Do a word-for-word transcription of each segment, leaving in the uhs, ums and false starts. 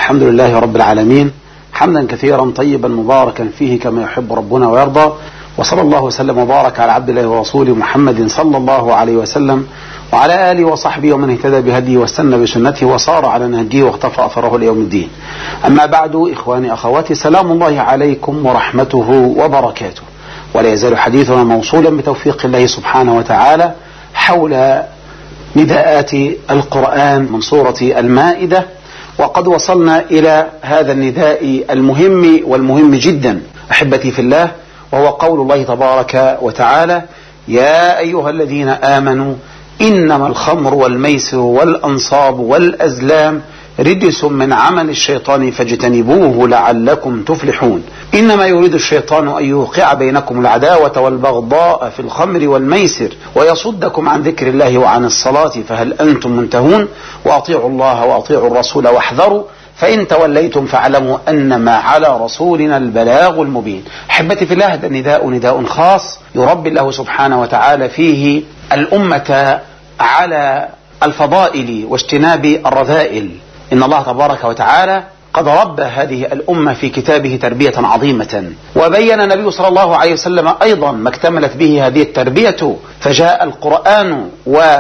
الحمد لله رب العالمين، حمدا كثيرا طيبا مباركا فيه كما يحب ربنا ويرضى، وصلى الله وسلم وبارك على عبد الله ورسوله محمد صلى الله عليه وسلم وعلى آله وصحبه ومن اهتدى بهديه واستنى بسنته وصار على نهجه واختفى أثره ليوم الدين. أما بعد، إخواني أخواتي، سلام الله عليكم ورحمته وبركاته. ولا يزال حديثنا موصولا بتوفيق الله سبحانه وتعالى حول نداءات القرآن من سورة المائدة، وقد وصلنا إلى هذا النداء المهم والمهم جدا أحبتي في الله، وهو قول الله تبارك وتعالى: يا أيها الذين آمنوا إنما الخمر والميسر والأنصاب والأزلام رجس من عمل الشيطان فاجتنبوه لعلكم تفلحون. إنما يريد الشيطان أن يوقع بينكم العداوة والبغضاء في الخمر والميسر ويصدكم عن ذكر الله وعن الصلاة فهل أنتم منتهون وأطيعوا الله وأطيعوا الرسول واحذروا فإن توليتم فاعلموا أنما على رسولنا البلاغ المبين. أحبتي في الله، هذا النداء نداء خاص يربي الله سبحانه وتعالى فيه الأمة على الفضائل واجتناب الرذائل. إن الله تبارك وتعالى قد ربى هذه الأمة في كتابه تربية عظيمة، وبين النبي صلى الله عليه وسلم أيضا ما اكتملت به هذه التربية، فجاء القرآن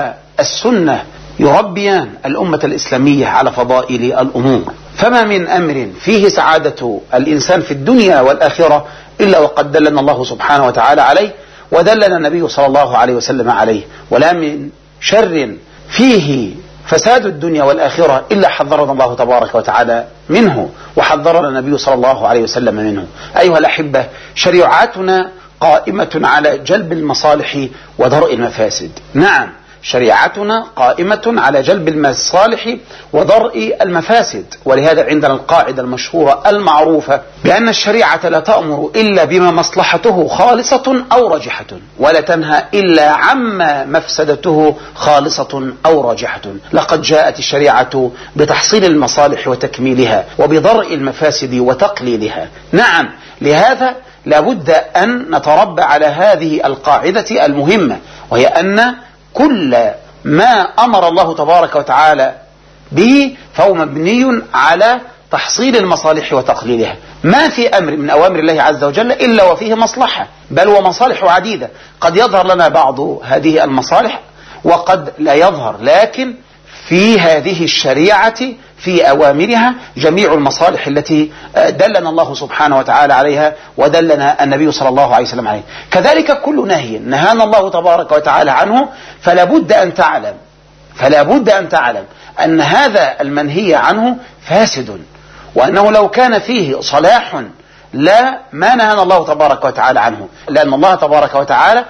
والسنة يربيان الأمة الإسلامية على فضائل الأمور. فما من أمر فيه سعادة الإنسان في الدنيا والآخرة إلا وقد دلنا الله سبحانه وتعالى عليه، ودلنا النبي صلى الله عليه وسلم عليه، ولا من شر فيه فساد الدنيا والآخرة إلا حذرنا الله تبارك وتعالى منه، وحذرنا النبي صلى الله عليه وسلم منه. أيها الأحبة، شريعتنا قائمة على جلب المصالح ودرء المفاسد. نعم، شريعتنا قائمة على جلب المصالح ودرء المفاسد، ولهذا عندنا القاعدة المشهورة المعروفة بأن الشريعة لا تأمر إلا بما مصلحته خالصة أو راجحة، ولا تنهى إلا عما مفسدته خالصة أو راجحة. لقد جاءت الشريعة بتحصيل المصالح وتكميلها وبضرء المفاسد وتقليلها. نعم، لهذا لابد أن نتربى على هذه القاعدة المهمة، وهي أن كل ما أمر الله تبارك وتعالى به فهو مبني على تحصيل المصالح وتقليلها. ما في أمر من أوامر الله عز وجل إلا وفيه مصلحة، بل ومصالح عديدة. قد يظهر لنا بعض هذه المصالح وقد لا يظهر، لكن في هذه الشريعة في أوامرها جميع المصالح التي دلنا الله سبحانه وتعالى عليها ودلنا النبي صلى الله عليه وسلم عليه. كذلك كل نهي نهانا الله تبارك وتعالى عنه فلا بد أن تعلم فلا بد أن تعلم أن هذا المنهي عنه فاسد، وأنه لو كان فيه صلاح لا ما نهانا الله تبارك وتعالى عنه، لأن الله تبارك وتعالى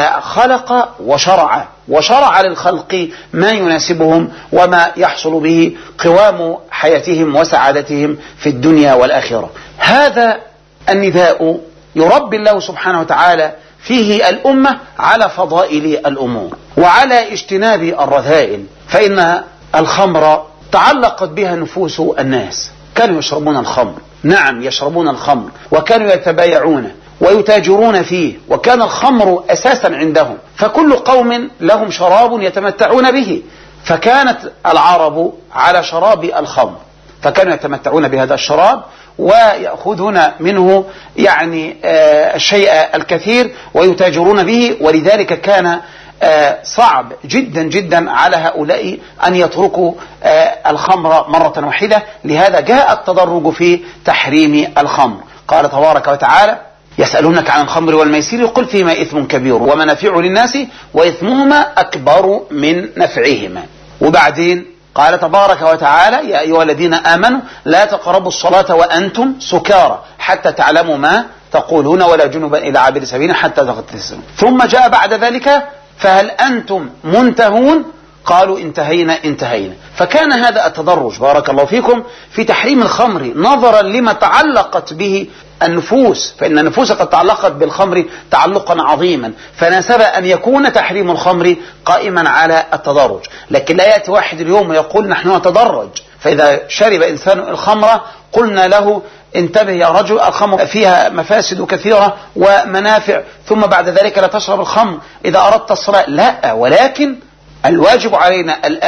خلق وشرع وشرع للخلق ما يناسبهم وما يحصل به قوام حياتهم وسعادتهم في الدنيا والآخرة. هذا النداء يربي الله سبحانه وتعالى فيه الأمة على فضائل الأمور وعلى اجتناب الرذائل، فإن الخمر تعلقت بها نفوس الناس، كانوا يشربون الخمر. نعم، يشربون الخمر وكانوا يتبايعون ويتاجرون فيه، وكان الخمر أساسا عندهم، فكل قوم لهم شراب يتمتعون به، فكانت العرب على شراب الخمر، فكانوا يتمتعون بهذا الشراب ويأخذون منه يعني آه الشيء الكثير ويتاجرون به. ولذلك كان آه صعب جدا جدا على هؤلاء أن يتركوا آه الخمر مرة واحدة. لهذا جاء التدرج في تحريم الخمر. قال تبارك وتعالى: يسألونك عن الخمر والميسر قل فيما إثم كبير ومنافع للناس وإثمهما أكبر من نفعهما. وبعدين قال تبارك وتعالى: يا أيها الذين آمنوا لا تقربوا الصلاة وأنتم سكارى حتى تعلموا ما تقولون ولا جنبا إلى عابر سبيل حتى تغتسلوا. ثم جاء بعد ذلك: فهل أنتم منتهون؟ قالوا انتهينا انتهينا. فكان هذا التدرج بارك الله فيكم في تحريم الخمر نظرا لما تعلقت به النفوس، فإن النفوس قد تعلقت بالخمر تعلقا عظيما، فناسب أن يكون تحريم الخمر قائما على التدرج. لكن لا يأتي واحد اليوم ويقول نحن نتدرج، فإذا شرب إنسان الخمر قلنا له انتبه يا رجل، الخمر فيها مفاسد كثيرة ومنافع، ثم بعد ذلك لا تشرب الخمر إذا أردت الصلاة. لا، ولكن الواجب علينا الآن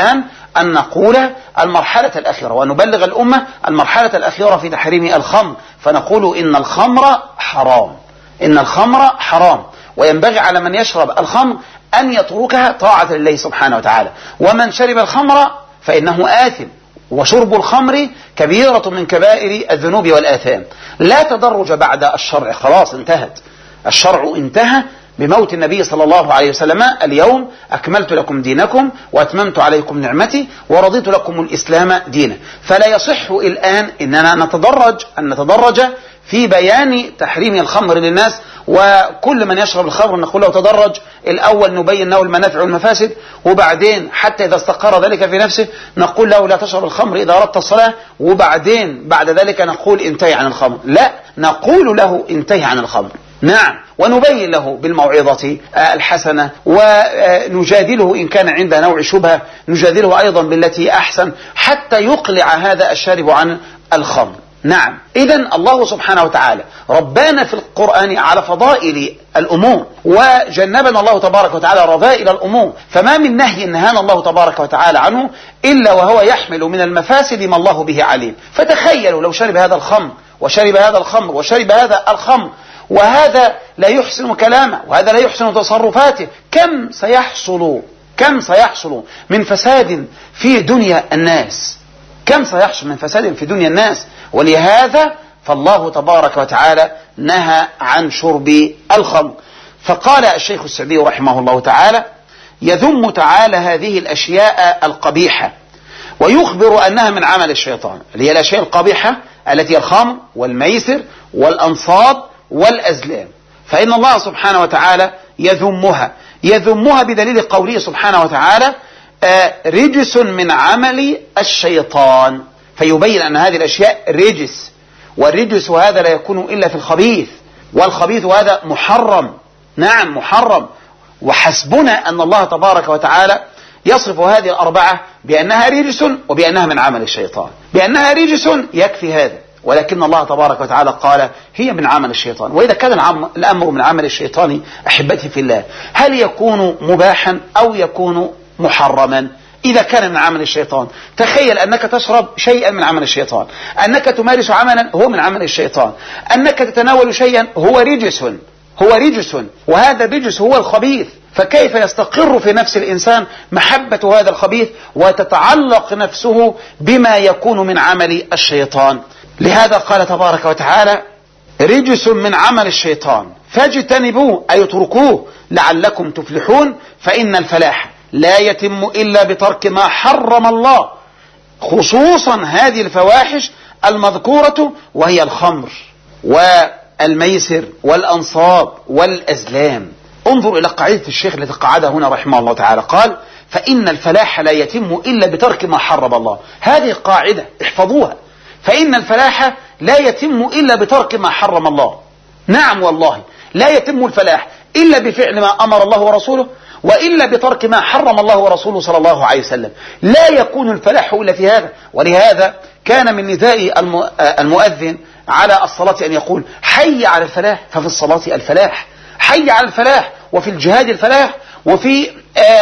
أن نقول المرحلة الأخيرة ونبلغ الأمة المرحلة الأخيرة في تحريم الخمر، فنقول إن الخمر حرام، إن الخمر حرام، وينبغي على من يشرب الخمر أن يتركها طاعة لله سبحانه وتعالى، ومن شرب الخمر فإنه آثم، وشرب الخمر كبيرة من كبائر الذنوب والآثام. لا تدرج بعد الشرع، خلاص انتهت، الشرع انتهى بموت النبي صلى الله عليه وسلم: اليوم أكملت لكم دينكم وأتممت عليكم نعمتي ورضيت لكم الإسلام دينا. فلا يصح الآن إننا نتدرج أن نتدرج في بيان تحريم الخمر للناس، وكل من يشرب الخمر نقول له تدرج، الأول نبين له المنافع والمفاسد، وبعدين حتى إذا استقر ذلك في نفسه نقول له لا تشرب الخمر إذا أردت الصلاة، وبعدين بعد ذلك نقول انتهي عن الخمر. لا، نقول له انتهي عن الخمر، نعم، ونبين له بالموعظة الحسنة، ونجادله إن كان عند نوع شبهة، نجادله أيضا بالتي أحسن حتى يقلع هذا الشارب عن الخمر. نعم، إذن الله سبحانه وتعالى ربنا في القرآن على فضائل الأمور، وجنبنا الله تبارك وتعالى رذائل الأمور، فما من نهي نهانا الله تبارك وتعالى عنه إلا وهو يحمل من المفاسد ما الله به عليم. فتخيلوا لو شرب هذا الخمر وشرب هذا الخمر وشرب هذا الخمر، وهذا لا يحسن كلامه وهذا لا يحسن تصرفاته، كم سيحصل كم سيحصل من فساد في دنيا الناس، كم سيحصل من فساد في دنيا الناس. ولهذا فالله تبارك وتعالى نهى عن شرب الخمر. فقال الشيخ السعدي رحمه الله تعالى: يذم تعالى هذه الأشياء القبيحة ويخبر أنها من عمل الشيطان، اللي هي الأشياء القبيحة التي الخمر والميسر والأنصاب والأزلام، فإن الله سبحانه وتعالى يذمها يذمها بدليل قوله سبحانه وتعالى: آه رجس من عمل الشيطان، فيبين أن هذه الأشياء رجس، والرجس هذا لا يكون إلا في الخبيث، والخبيث هذا محرم، نعم محرم. وحسبنا أن الله تبارك وتعالى يصف هذه الأربعة بأنها رجس وبأنها من عمل الشيطان. بأنها رجس يكفي هذا، ولكن الله تبارك وتعالى قال هي من عمل الشيطان. وإذا كان الأمر من عمل الشيطان أحبتي في الله، هل يكون مباحا أو يكون محرما؟ إذا كان من عمل الشيطان، تخيل أنك تشرب شيئا من عمل الشيطان، أنك تمارس عملا هو من عمل الشيطان، أنك تتناول شيئا هو رجس هو رجس وهذا الرجس هو الخبيث، فكيف يستقر في نفس الإنسان محبة هذا الخبيث وتتعلق نفسه بما يكون من عمل الشيطان؟ لهذا قال تبارك وتعالى: رجس من عمل الشيطان فاجتنبوه أي اتركوه لعلكم تفلحون، فإن الفلاح لا يتم إلا بترك ما حرم الله، خصوصا هذه الفواحش المذكورة وهي الخمر والميسر والأنصاب والأزلام. انظر إلى قاعدة الشيخ التي قعدها هنا رحمه الله تعالى، قال: فإن الفلاح لا يتم إلا بترك ما حرم الله. هذه قاعدة احفظوها، فإن الفلاح لا يتم إلا بترك ما حرم الله. نعم والله، لا يتم الفلاح إلا بفعل ما أمر الله ورسوله، وإلا بترك ما حرم الله ورسوله صلى الله عليه وسلم. لا يكون الفلاح إلا في هذا. ولهذا كان من نداء المؤذن على الصلاة أن يقول: حي على الفلاح، ففي الصلاة الفلاح، حي على الفلاح، وفي الجهاد الفلاح، وفي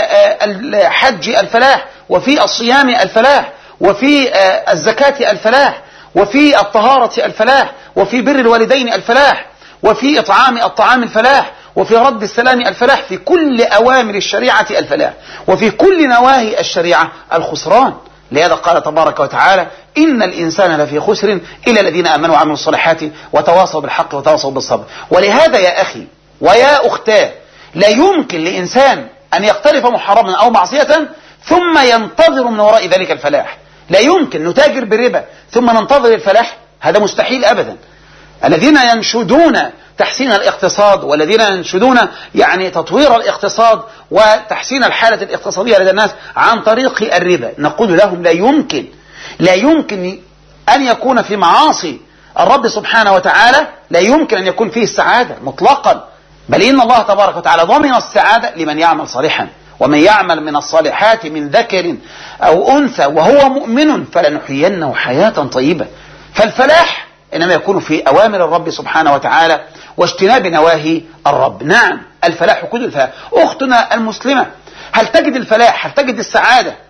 الحج الفلاح، وفي الصيام الفلاح، وفي الزكاة الفلاح، وفي الطهارة الفلاح، وفي بر الوالدين الفلاح، وفي إطعام الطعام الفلاح، وفي رد السلام الفلاح، في كل أوامر الشريعة الفلاح، وفي كل نواهي الشريعة الخسران. لهذا قال تبارك وتعالى: إن الإنسان لفي خسر إلا الذين آمنوا وعملوا الصالحات وتواصوا بالحق وتواصوا بالصبر. ولهذا يا أخي ويا أختاه، لا يمكن لإنسان أن يقترف محرما أو معصية ثم ينتظر من وراء ذلك الفلاح. لا يمكن نتاجر بالربا ثم ننتظر الفلاح، هذا مستحيل أبدا. الذين ينشدون تحسين الاقتصاد والذين ينشدون يعني تطوير الاقتصاد وتحسين الحالة الاقتصادية لدى الناس عن طريق الربا، نقول لهم لا يمكن لا يمكن أن يكون في معاصي الرب سبحانه وتعالى، لا يمكن أن يكون فيه السعادة مطلقا، بل إن الله تبارك وتعالى ضمن السعادة لمن يعمل صالحا، ومن يعمل من الصالحات من ذكر أو أنثى وهو مؤمن فلنحيينه حياة طيبة. فالفلاح إنما يكون في أوامر الرب سبحانه وتعالى واجتناب نواهي الرب. نعم الفلاح كل الفلاح. أختنا المسلمة، هل تجد الفلاح، هل تجد السعادة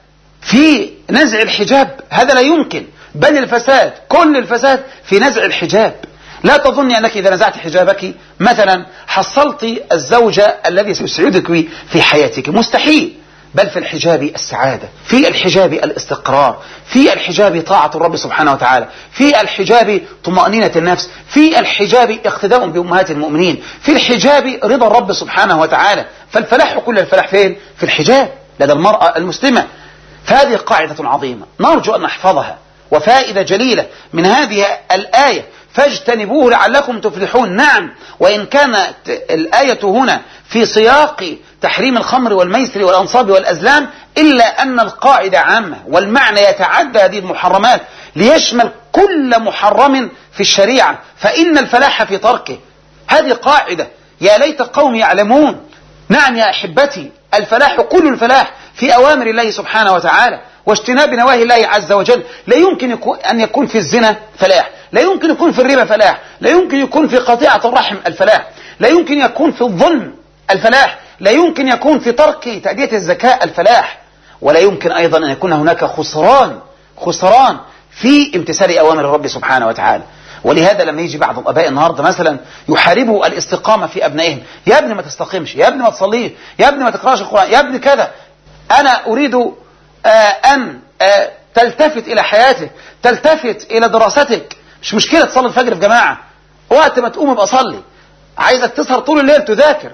في نزع الحجاب، هذا لا يمكن، بل الفساد كل الفساد في نزع الحجاب. لا تظني أنك إذا نزعت حجابك مثلا حصلت الزوجة الذي سيسعدك في حياتك، مستحيل. بل في الحجاب السعادة، في الحجاب الاستقرار، في الحجاب طاعة الرب سبحانه وتعالى، في الحجاب طمأنينة النفس، في الحجاب اقتداء بأمهات المؤمنين، في الحجاب رضا الرب سبحانه وتعالى. فالفلاح كل الفلاح فين؟ في الحجاب لدى المرأة المسلمة. فهذه قاعدة عظيمة نرجو أن نحفظها، وفائدة جليلة من هذه الآية: فاجتنبوه لعلكم تفلحون. نعم، وإن كانت الآية هنا في سياق تحريم الخمر والميسر والأنصاب والأزلام، إلا أن القاعدة عامة، والمعنى يتعدى هذه المحرمات ليشمل كل محرم في الشريعة، فإن الفلاح في تركه. هذه قاعدة، يا ليت قوم يعلمون. نعم يا أحبتي، الفلاح كل الفلاح في أوامر الله سبحانه وتعالى واجتناب نواهي الله عز وجل. لا يمكن يكون أن يكون في الزنا فلاح، لا يمكن يكون في الربا فلاح، لا يمكن يكون في قطيعة الرحم الفلاح، لا يمكن يكون في الظلم الفلاح، لا يمكن يكون في ترك تأدية الزكاة الفلاح، ولا يمكن أيضا أن يكون هناك خسران خسران في امتثال أوامر الرب سبحانه وتعالى. ولهذا لما يجي بعض الآباء النهارده مثلا يحاربوا الاستقامة في أبنائهم: يا ابني ما تستقيمش، يا ابني ما تصليش، يا ابني ما تقراش القرآن، يا ابني كذا. أنا أريد آه أن آه تلتفت إلى حياتك، تلتفت إلى دراستك. مش مشكلة تصلي الفجر في جماعة، وقت ما تقوم ابقى صلي. عايزك تسهر طول الليل تذاكر،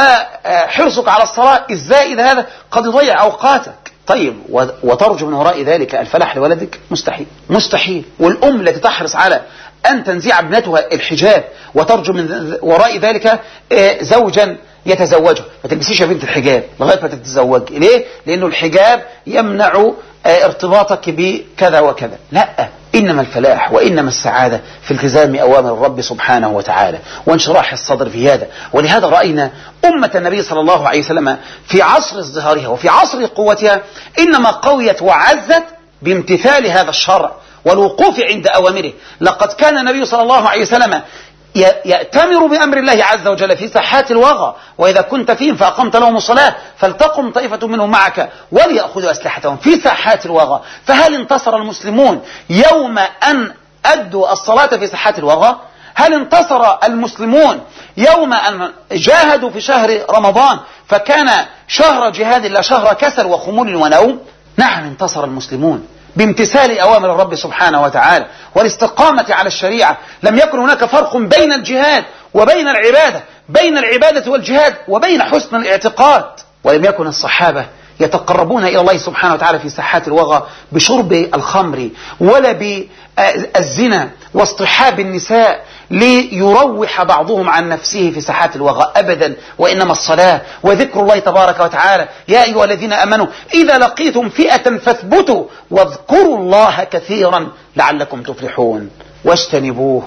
وحرصك على الصلاة الزائد هذا قد يضيع أوقاتك. طيب، وترجو من وراء ذلك الفلاح لولدك؟ مستحيل مستحيل. والأم التي تحرص على أن تنزع ابنتها الحجاب وترجو من وراء ذلك زوجا يتزوجها: ما تلبسيش يا بنت الحجاب لغاية ما تتزوج. ليه؟ لأنه الحجاب يمنع ارتباطك بكذا وكذا. لا، إنما الفلاح وإنما السعادة في التزام أوامر الرب سبحانه وتعالى وانشراح الصدر في هذا. ولهذا رأينا أمة النبي صلى الله عليه وسلم في عصر ازدهارها وفي عصر قوتها إنما قويت وعزت بامتثال هذا الشرع والوقوف عند أوامره. لقد كان النبي صلى الله عليه وسلم يأتمر بأمر الله عز وجل في ساحات الوغى: وإذا كنت فيهم فأقمت لهم الصلاة فلتقم طائفة منهم معك وليأخذوا أسلحتهم في ساحات الوغى. فهل انتصر المسلمون يوم أن أدوا الصلاة في ساحات الوغى؟ هل انتصر المسلمون يوم أن جاهدوا في شهر رمضان فكان شهر جهاد لا شهر كسل وخمول ونوم؟ نعم، انتصر المسلمون بامتثال أوامر الرب سبحانه وتعالى والاستقامة على الشريعة. لم يكن هناك فرق بين الجهاد وبين العبادة، بين العبادة والجهاد وبين حسن الاعتقاد. ولم يكن الصحابة يتقربون إلى الله سبحانه وتعالى في ساحات الوغى بشرب الخمر ولا بالزنا واصطحاب النساء ليروح بعضهم عن نفسه في ساحات الوغى أبدا، وإنما الصلاة وذكر الله تبارك وتعالى: يا أيها الذين آمنوا إذا لقيتم فئة فاثبتوا واذكروا الله كثيرا لعلكم تفلحون واجتنبوه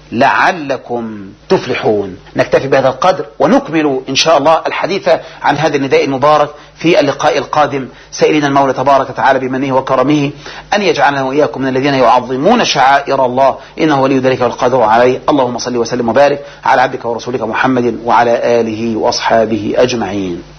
لعلكم تفلحون. نكتفي بهذا القدر ونكمل إن شاء الله الحديث عن هذا النداء المبارك في اللقاء القادم، سائلين المولى تبارك وتعالى بمنه وكرمه أن يجعلنا وإياكم من الذين يعظمون شعائر الله، إنه ولي ذلك والقادر عليه. اللهم صل وسلم وبارك على عبدك ورسولك محمد وعلى آله وأصحابه أجمعين.